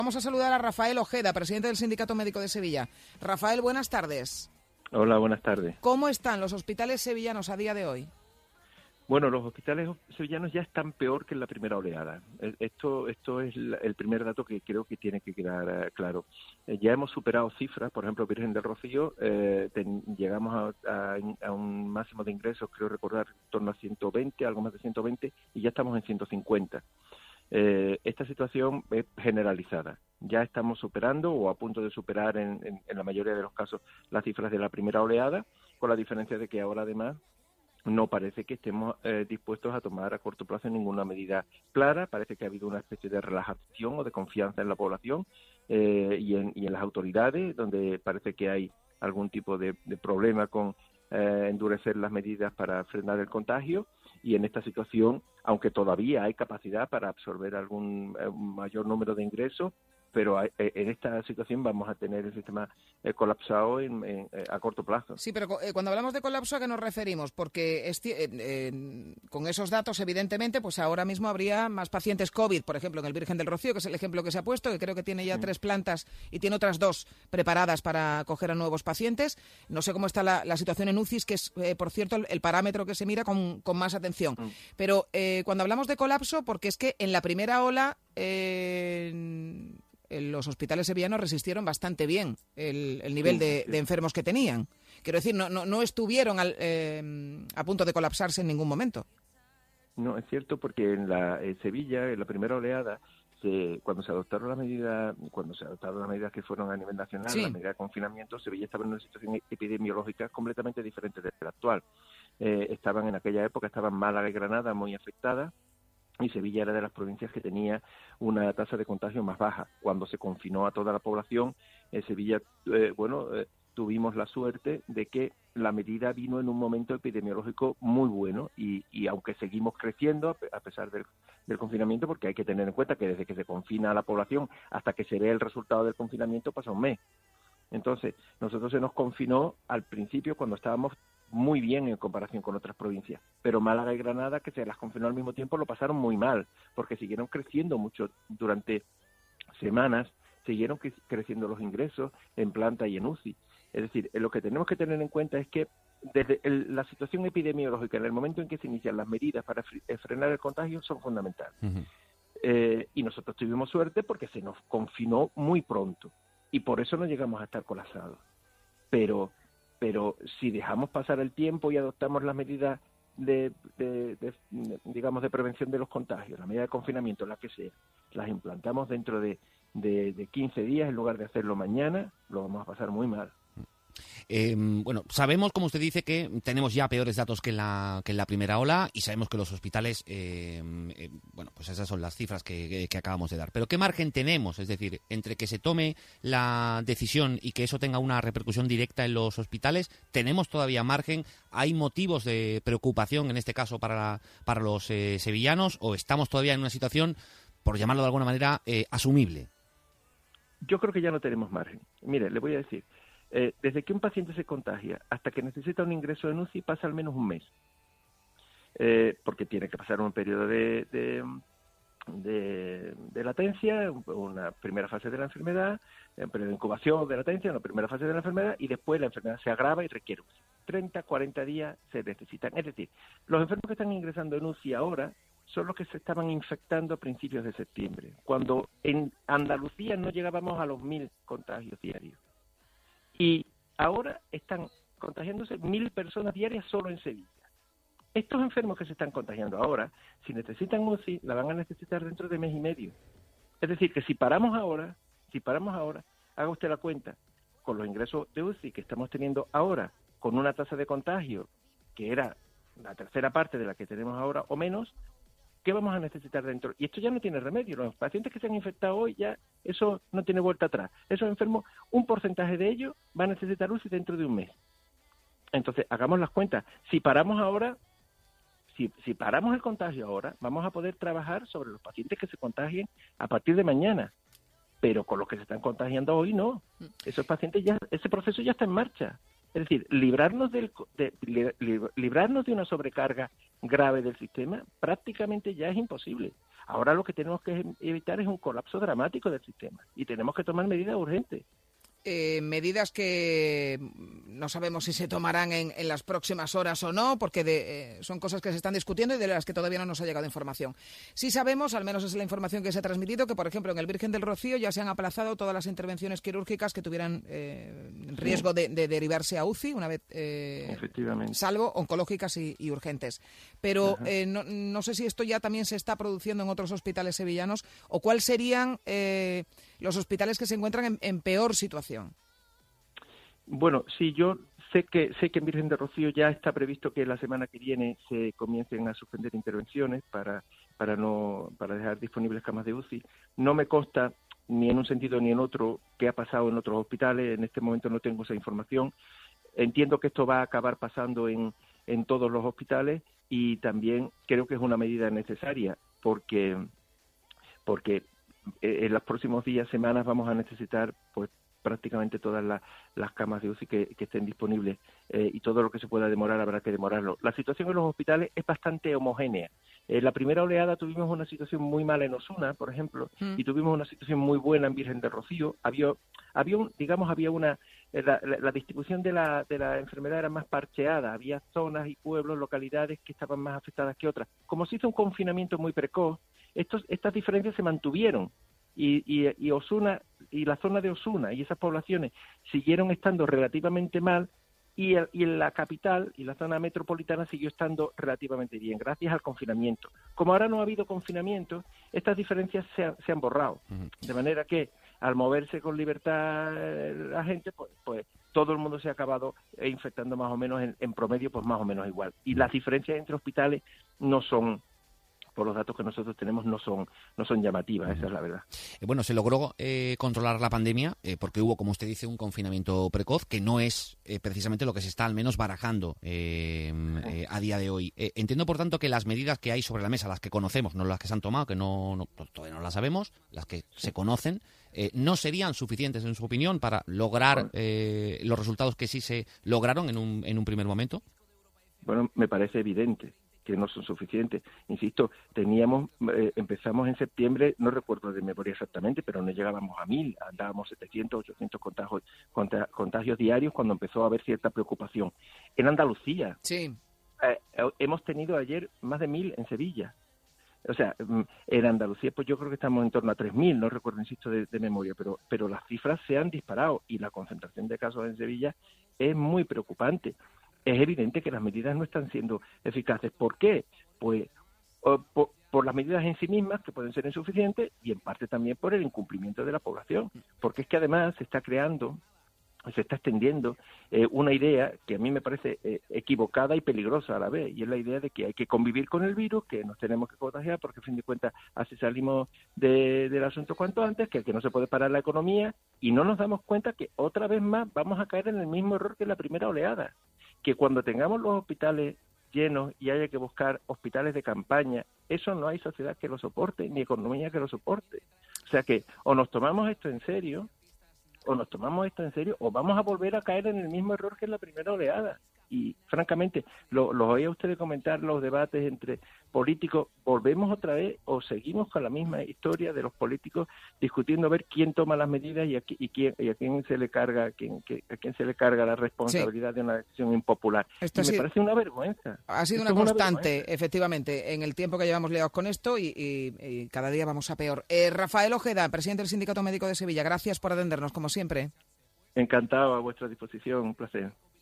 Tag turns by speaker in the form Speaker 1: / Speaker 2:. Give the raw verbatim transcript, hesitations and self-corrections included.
Speaker 1: Vamos a saludar a Rafael Ojeda, presidente del Sindicato Médico de Sevilla. Rafael, buenas tardes.
Speaker 2: Hola, buenas tardes.
Speaker 1: ¿Cómo están los hospitales sevillanos a día de hoy?
Speaker 2: Bueno, los hospitales sevillanos ya están peor que en la primera oleada. Esto, esto es el primer dato que creo que tiene que quedar claro. Ya hemos superado cifras, por ejemplo, Virgen del Rocío, eh, ten, llegamos a, a, a un máximo de ingresos, creo recordar, en torno a ciento veinte, algo más de ciento veinte, y ya estamos en ciento cincuenta. Eh, esta situación es generalizada. Ya estamos superando o a punto de superar en, en, en la mayoría de los casos las cifras de la primera oleada, con la diferencia de que ahora además no parece que estemos eh, dispuestos a tomar a corto plazo ninguna medida clara. Parece que ha habido una especie de relajación o de confianza en la población eh, y, en, y en las autoridades, donde parece que hay algún tipo de, de problema con eh, endurecer las medidas para frenar el contagio. Y en esta situación, aunque todavía hay capacidad para absorber algún eh, mayor número de ingresos, pero hay, en esta situación vamos a tener el sistema eh, colapsado en, en, a corto plazo.
Speaker 1: Sí, pero eh, cuando hablamos de colapso, ¿a qué nos referimos? Porque es, eh, eh, con esos datos, evidentemente, pues ahora mismo habría más pacientes COVID, por ejemplo, en el Virgen del Rocío, que es el ejemplo que se ha puesto, que creo que tiene ya mm. tres plantas y tiene otras dos preparadas para acoger a nuevos pacientes. No sé cómo está la, la situación en U C I s, que es, eh, por cierto, el, el parámetro que se mira con, con más atención. Mm. Pero eh, cuando hablamos de colapso, porque es que en la primera ola Eh, los hospitales sevillanos resistieron bastante bien el, el nivel de, de enfermos que tenían. Quiero decir, no, no, no estuvieron al, eh, a punto de colapsarse en ningún momento.
Speaker 2: No, es cierto, porque en la en Sevilla, en la primera oleada, se, cuando se adoptaron las medidas, cuando se adoptaron las medidas que fueron a nivel nacional, sí. las medidas de confinamiento, Sevilla estaba en una situación epidemiológica completamente diferente de la actual. Eh, estaban en aquella época, estaban Málaga y Granada muy afectadas, y Sevilla era de las provincias que tenía una tasa de contagio más baja. Cuando se confinó a toda la población, en Sevilla, eh, bueno, eh, tuvimos la suerte de que la medida vino en un momento epidemiológico muy bueno y, y aunque seguimos creciendo a pesar del, del confinamiento, porque hay que tener en cuenta que desde que se confina a la población hasta que se ve el resultado del confinamiento pasa un mes. Entonces, nosotros se nos confinó al principio cuando estábamos muy bien en comparación con otras provincias, pero Málaga y Granada, que se las confinó al mismo tiempo, lo pasaron muy mal, porque siguieron creciendo mucho durante semanas, siguieron cre- creciendo los ingresos en planta y en U C I. Es decir, lo que tenemos que tener en cuenta es que desde el, la situación epidemiológica, en el momento en que se inician las medidas para fre- frenar el contagio, son fundamentales. Uh-huh. Eh, y nosotros tuvimos suerte porque se nos confinó muy pronto, y por eso no llegamos a estar colapsados. Pero pero si dejamos pasar el tiempo y adoptamos las medidas de, de, de, de digamos, de prevención de los contagios, la medida de confinamiento, la que sea, las implantamos dentro de, de, de quince días en lugar de hacerlo mañana, lo vamos a pasar muy mal.
Speaker 3: Eh, bueno, sabemos, como usted dice, que tenemos ya peores datos que en la, que en la primera ola y sabemos que los hospitales, eh, eh, bueno, pues esas son las cifras que, que, que acabamos de dar. Pero ¿qué margen tenemos? Es decir, entre que se tome la decisión y que eso tenga una repercusión directa en los hospitales, ¿tenemos todavía margen? ¿Hay motivos de preocupación, en este caso, para, para los eh, sevillanos? ¿O estamos todavía en una situación, por llamarlo de alguna manera, eh, asumible?
Speaker 2: Yo creo que ya no tenemos margen. Mire, le voy a decir, Eh, desde que un paciente se contagia hasta que necesita un ingreso en U C I pasa al menos un mes, eh, porque tiene que pasar un periodo de, de, de, de latencia, una primera fase de la enfermedad, un periodo de incubación de latencia, una primera fase de la enfermedad, y después la enfermedad se agrava y requiere U C I. treinta, cuarenta días se necesitan. Es decir, los enfermos que están ingresando en U C I ahora son los que se estaban infectando a principios de septiembre, cuando en Andalucía no llegábamos a los mil contagios diarios. Y ahora están contagiándose mil personas diarias solo en Sevilla. Estos enfermos que se están contagiando ahora, si necesitan U C I, la van a necesitar dentro de mes y medio. Es decir, que si paramos ahora, si paramos ahora, haga usted la cuenta, con los ingresos de U C I que estamos teniendo ahora, con una tasa de contagio que era la tercera parte de la que tenemos ahora o menos, ¿qué vamos a necesitar dentro? Y esto ya no tiene remedio. Los pacientes que se han infectado hoy ya, eso no tiene vuelta atrás. Esos enfermos, un porcentaje de ellos va a necesitar U C I dentro de un mes. Entonces, hagamos las cuentas. Si paramos ahora, si, si paramos el contagio ahora, vamos a poder trabajar sobre los pacientes que se contagien a partir de mañana. Pero con los que se están contagiando hoy, no. Esos pacientes ya, ese proceso ya está en marcha. Es decir, librarnos, del, de, li, librarnos de una sobrecarga grave del sistema prácticamente ya es imposible. Ahora lo que tenemos que evitar es un colapso dramático del sistema y tenemos que tomar medidas urgentes.
Speaker 1: Eh, medidas que no sabemos si se tomarán en, en las próximas horas o no, porque de, eh, son cosas que se están discutiendo y de las que todavía no nos ha llegado información. Sí sabemos, al menos es la información que se ha transmitido, que, por ejemplo, en el Virgen del Rocío ya se han aplazado todas las intervenciones quirúrgicas que tuvieran eh, riesgo de, de derivarse a U C I, una vez, eh,
Speaker 2: Efectivamente.
Speaker 1: salvo oncológicas y, y urgentes. Pero eh, no, no sé si esto ya también se está produciendo en otros hospitales sevillanos, o cuáles serían eh, los hospitales que se encuentran en, en peor situación.
Speaker 2: Bueno, sí, yo sé que sé que en Virgen del Rocío ya está previsto que la semana que viene se comiencen a suspender intervenciones para para no para dejar disponibles camas de U C I. No me consta ni en un sentido ni en otro qué ha pasado en otros hospitales. En este momento no tengo esa información. Entiendo que esto va a acabar pasando en en todos los hospitales y también creo que es una medida necesaria porque porque en los próximos días, semanas vamos a necesitar pues prácticamente todas las, las camas de U C I que, que estén disponibles eh, y todo lo que se pueda demorar habrá que demorarlo. La situación en los hospitales es bastante homogénea. En la primera oleada tuvimos una situación muy mala en Osuna, por ejemplo, mm. y tuvimos una situación muy buena en Virgen del Rocío. Había, había un, digamos, había una la, la, la distribución de la, de la enfermedad era más parcheada. Había zonas y pueblos, localidades que estaban más afectadas que otras. Como se hizo un confinamiento muy precoz, estos, estas diferencias se mantuvieron. Y, y, y Osuna y la zona de Osuna y esas poblaciones siguieron estando relativamente mal y, el, y en la capital y la zona metropolitana siguió estando relativamente bien gracias al confinamiento. Como ahora no ha habido confinamiento, estas diferencias se han, se han borrado, uh-huh. de manera que al moverse con libertad la gente, pues, pues todo el mundo se ha acabado infectando más o menos en, en promedio, pues más o menos igual. Y las diferencias entre hospitales no son, por los datos que nosotros tenemos, no son no son llamativas, esa es la verdad.
Speaker 3: Eh, bueno, se logró eh, controlar la pandemia eh, porque hubo, como usted dice, un confinamiento precoz, que no es eh, precisamente lo que se está al menos barajando eh, eh, a día de hoy. Eh, entiendo, por tanto, que las medidas que hay sobre la mesa, las que conocemos, no las que se han tomado, que no, no todavía no las sabemos, las que sí. se conocen, eh, no serían suficientes, en su opinión, para lograr eh, los resultados que sí se lograron en un, en un primer momento.
Speaker 2: Bueno, me parece evidente que no son suficientes. Insisto, teníamos, eh, empezamos en septiembre, no recuerdo de memoria exactamente, pero no llegábamos a mil, andábamos setecientos, ochocientos contagios, contagios diarios cuando empezó a haber cierta preocupación. En Andalucía,
Speaker 1: sí.
Speaker 2: eh, hemos tenido ayer más de mil en Sevilla. O sea, en Andalucía, pues yo creo que estamos en torno a tres mil, no recuerdo, insisto, de, de memoria, pero, pero las cifras se han disparado y la concentración de casos en Sevilla es muy preocupante. Es evidente que las medidas no están siendo eficaces. ¿Por qué? Pues por, por las medidas en sí mismas, que pueden ser insuficientes, y en parte también por el incumplimiento de la población. Porque es que además se está creando, se está extendiendo eh, una idea que a mí me parece eh, equivocada y peligrosa a la vez, y es la idea de que hay que convivir con el virus, que nos tenemos que contagiar, porque a fin de cuentas así salimos de, del asunto cuanto antes, que, que no se puede parar la economía, y no nos damos cuenta que otra vez más vamos a caer en el mismo error que en la primera oleada. Que cuando tengamos los hospitales llenos y haya que buscar hospitales de campaña, eso no hay sociedad que lo soporte, ni economía que lo soporte. O sea que o nos tomamos esto en serio, o nos tomamos esto en serio, o vamos a volver a caer en el mismo error que en la primera oleada. Y francamente, lo, lo oía ustedes comentar los debates entre políticos, volvemos otra vez o seguimos con la misma historia de los políticos discutiendo a ver quién toma las medidas y a, y quién, y a quién se le carga a quién, que, a quién se le carga la responsabilidad sí. de una decisión impopular.
Speaker 1: Esto
Speaker 2: y
Speaker 1: sí,
Speaker 2: me parece una vergüenza.
Speaker 1: Ha sido una constante, una efectivamente, en el tiempo que llevamos liados con esto y, y, y cada día vamos a peor. Eh, Rafael Ojeda, presidente del Sindicato Médico de Sevilla, gracias por atendernos, como siempre.
Speaker 2: Encantado, a vuestra disposición, un placer.